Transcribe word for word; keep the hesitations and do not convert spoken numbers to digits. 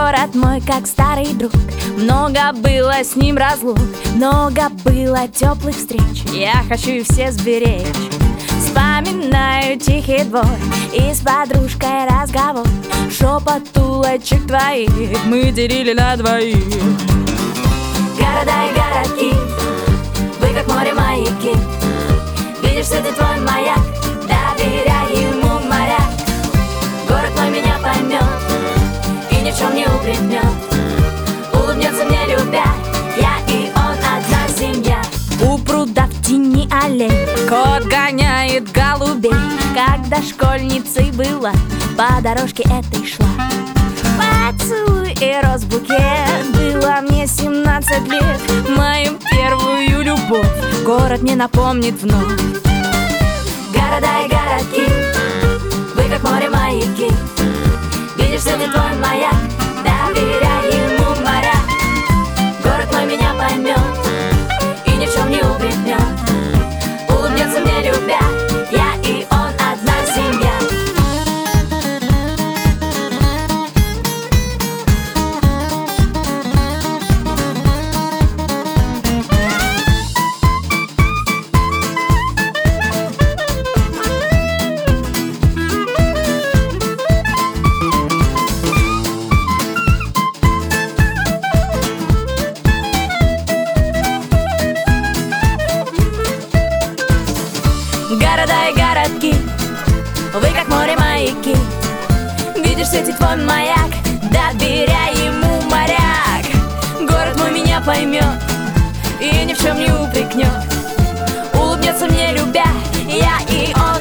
Город мой, как старый друг. Много было с ним разлук, много было теплых встреч. Я хочу их все сберечь. Вспоминаю тихий двор и с подружкой разговор. Шепот улочек твоих мы делили на двоих. Города и городки, вы как море маяки. Видишь, это твой маяк, доверяй ему, моряк. Город мой меня поймет и ни в чем не упрекнет. Улыбнется мне, любя, я и он одна семья. У пруда в тени аллей кот гоняет голубей. Когда школьницей была, по дорожке этой шла. Поцелуй и розбукет, было мне семнадцать лет. Мою первую любовь город мне напомнит вновь. Города и городки, вы как море маяки. Видишь, это твой маяк, доверяй ему, моряк. Город мой меня поймет и ни в чем не упрекнет. Улыбнется мне, любя, я и он одна семья. Города и городки, вы как море маяки. Видишь, светит твой маяк, доверяй ему, моряк. Город мой меня поймет и ни в чем не упрекнет. Улыбнется мне, любя, я и он